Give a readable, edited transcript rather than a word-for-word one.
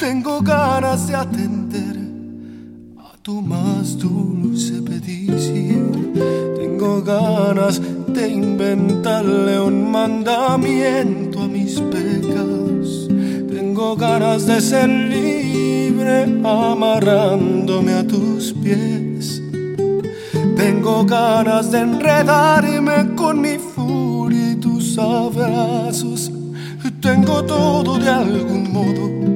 Tengo ganas de atender a tu más dulce petición. Tengo ganas de inventarle un mandamiento a mis pecas. Tengo ganas de ser libre amarrándome a tus pies. Tengo ganas de enredarme con mi furia y tus abrazos. Tengo todo de algún modo